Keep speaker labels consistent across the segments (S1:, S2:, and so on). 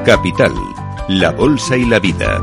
S1: Capital, la bolsa y la vida.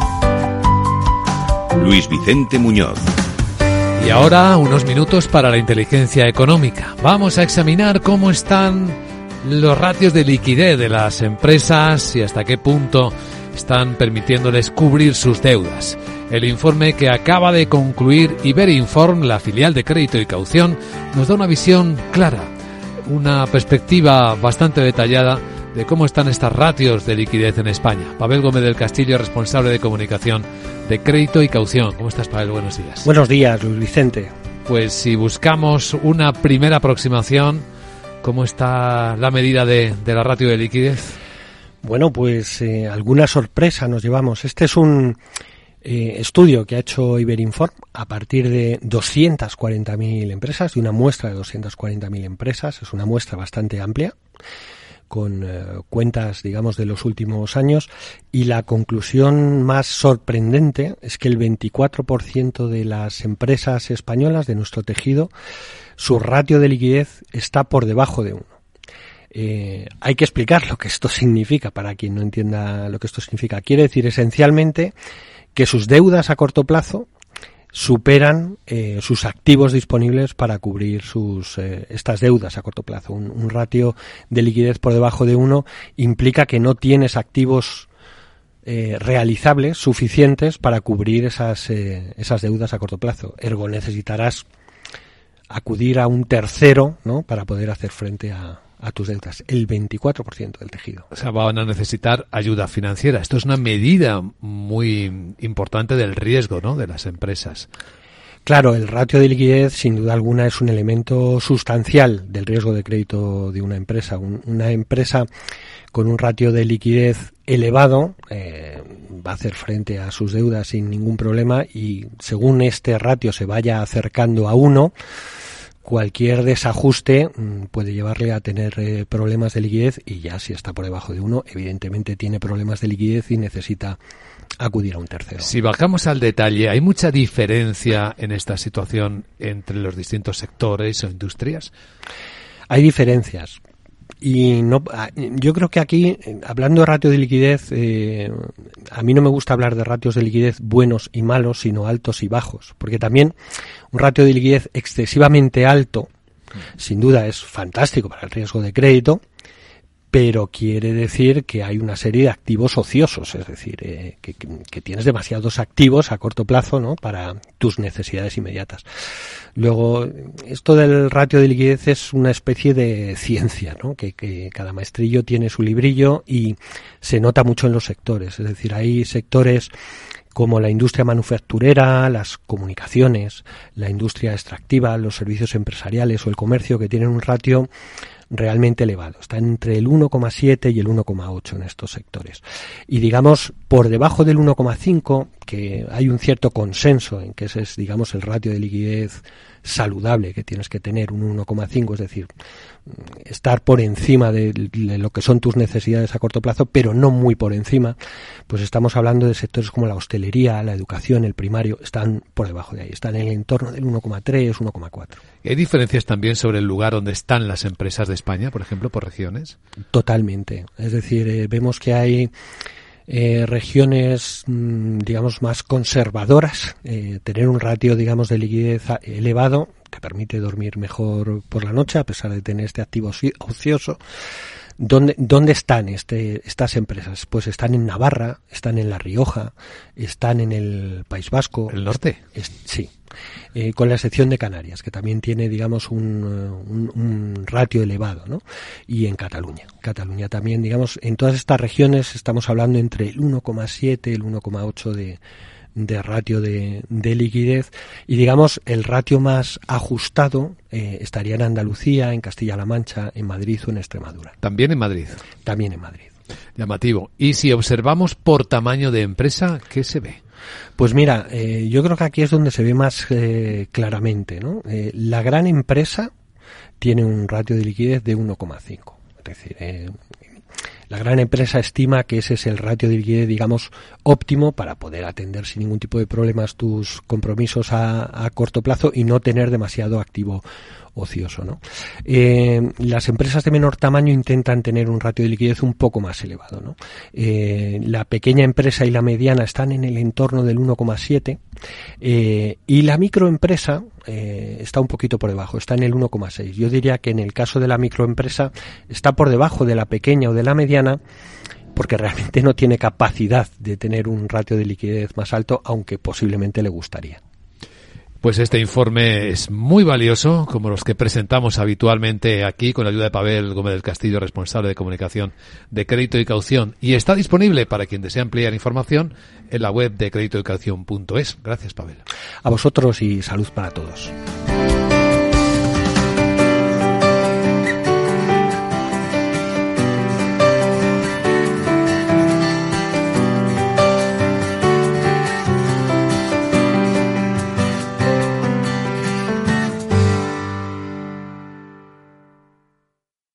S1: Luis Vicente Muñoz.
S2: Y ahora unos minutos para la inteligencia económica. Vamos a examinar cómo están los ratios de liquidez de las empresas y hasta qué punto están permitiéndoles cubrir sus deudas. El informe que acaba de concluir Iberinform, la filial de crédito y caución, nos da una visión clara, una perspectiva bastante detallada de cómo están estas ratios de liquidez en España. Pavel Gómez del Castillo, responsable de comunicación de crédito y caución. ¿Cómo estás, Pavel? Buenos días.
S3: Buenos días, Luis Vicente.
S2: Pues si buscamos una primera aproximación, ¿cómo está la medida de la ratio de liquidez?
S3: Bueno, pues alguna sorpresa nos llevamos. Este es un estudio que ha hecho Iberinform a partir de 240.000 empresas, de una muestra de 240.000 empresas. Es una muestra bastante amplia, con cuentas, digamos, de los últimos años, y la conclusión más sorprendente es que el 24% de las empresas españolas de nuestro tejido, su ratio de liquidez está por debajo de 1. Hay que explicar lo que esto significa para quien no entienda lo que esto significa. Quiere decir esencialmente que sus deudas a corto plazo superan sus activos disponibles para cubrir estas deudas a corto plazo. Un ratio de liquidez por debajo de 1 implica que no tienes activos realizables suficientes para cubrir esas deudas a corto plazo. Ergo, necesitarás acudir a un tercero, ¿no?, para poder hacer frente a tus deudas. El 24% del tejido.
S2: O sea, van a necesitar ayuda financiera. Esto es una medida muy importante del riesgo, ¿no?, de las empresas.
S3: Claro, el ratio de liquidez, sin duda alguna, es un elemento sustancial del riesgo de crédito de una empresa. Una empresa con un ratio de liquidez elevado va a hacer frente a sus deudas sin ningún problema, y según este ratio se vaya acercando a 1, cualquier desajuste puede llevarle a tener problemas de liquidez, y ya si está por debajo de 1, evidentemente tiene problemas de liquidez y necesita acudir a un tercero.
S2: Si bajamos al detalle, ¿hay mucha diferencia en esta situación entre los distintos sectores o industrias?
S3: Hay diferencias. Y no, yo creo que aquí, hablando de ratio de liquidez, a mí no me gusta hablar de ratios de liquidez buenos y malos, sino altos y bajos, porque también un ratio de liquidez excesivamente alto, sin duda, es fantástico para el riesgo de crédito, pero quiere decir que hay una serie de activos ociosos, es decir, que tienes demasiados activos a corto plazo, ¿no?, para tus necesidades inmediatas. Luego, esto del ratio de liquidez es una especie de ciencia, ¿no?, que cada maestrillo tiene su librillo y se nota mucho en los sectores. Es decir, hay sectores como la industria manufacturera, las comunicaciones, la industria extractiva, los servicios empresariales o el comercio, que tienen un ratio realmente elevado. Está entre el 1,7 y el 1,8 en estos sectores. Y digamos, por debajo del 1,5, que hay un cierto consenso en que ese es, digamos, el ratio de liquidez saludable que tienes que tener, un 1,5, es decir, estar por encima de lo que son tus necesidades a corto plazo, pero no muy por encima, pues estamos hablando de sectores como la hostelería, la educación, el primario, están por debajo de ahí, están en el entorno del 1,3, 1,4.
S2: ¿Hay diferencias también sobre el lugar donde están las empresas de España, por ejemplo, por regiones?
S3: Totalmente. Es decir, vemos que hay regiones, digamos, más conservadoras. Tener un ratio, digamos, de liquidez elevado te permite dormir mejor por la noche, a pesar de tener este activo ocioso. ¿Dónde están estas empresas? Pues están en Navarra, están en La Rioja, están en el País Vasco.
S2: ¿El norte?
S3: Sí. Con la excepción de Canarias, que también tiene, digamos, un ratio elevado, ¿no? Y en Cataluña. Cataluña también, digamos, en todas estas regiones estamos hablando entre el 1,7 y el 1,8 de ratio de liquidez, y digamos el ratio más ajustado estaría en Andalucía, en Castilla-La Mancha, en Madrid o en Extremadura.
S2: ¿También en Madrid?
S3: También en Madrid.
S2: Llamativo. Y si observamos por tamaño de empresa, ¿qué se ve?
S3: Pues mira, yo creo que aquí es donde se ve más claramente, ¿no? La gran empresa tiene un ratio de liquidez de 1,5. Es decir, La gran empresa estima que ese es el ratio de liquidez, digamos, óptimo para poder atender sin ningún tipo de problemas tus compromisos a corto plazo y no tener demasiado activo ocioso, ¿no? Las empresas de menor tamaño intentan tener un ratio de liquidez un poco más elevado, ¿no? La pequeña empresa y la mediana están en el entorno del 1,7 y la microempresa está un poquito por debajo, está en el 1,6. Yo diría que en el caso de la microempresa está por debajo de la pequeña o de la mediana, porque realmente no tiene capacidad de tener un ratio de liquidez más alto, aunque posiblemente le gustaría.
S2: Pues este informe es muy valioso, como los que presentamos habitualmente aquí, con la ayuda de Pavel Gómez del Castillo, responsable de comunicación de Crédito y Caución, y está disponible para quien desea ampliar información en la web de creditoycaución.es. Gracias, Pavel.
S3: A vosotros y salud para todos.